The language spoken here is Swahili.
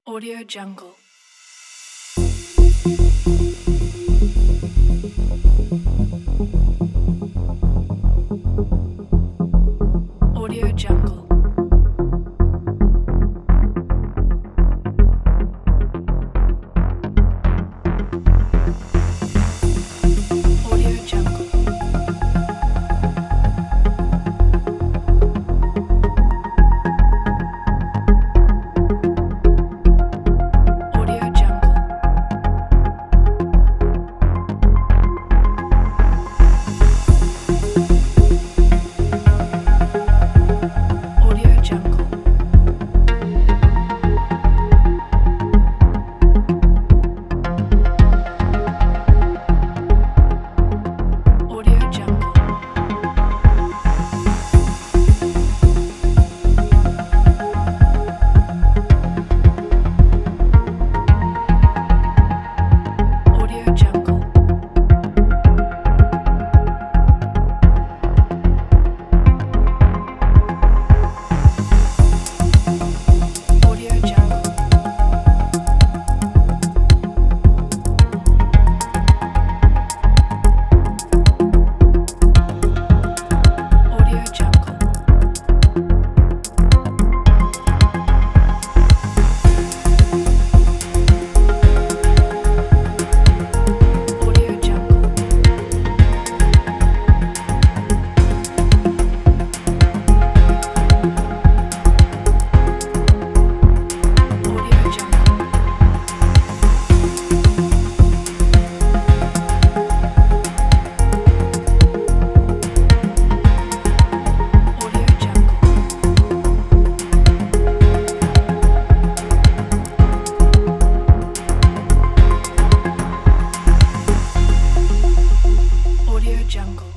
Audio Jungle. Audio Jungle. Audio Jungle. Audio Jungle. Audio Jungle. Audio Jungle. Audio Jungle. Audio Jungle. Audio Jungle. Audio Jungle. Audio Jungle. Audio Jungle. Audio Jungle.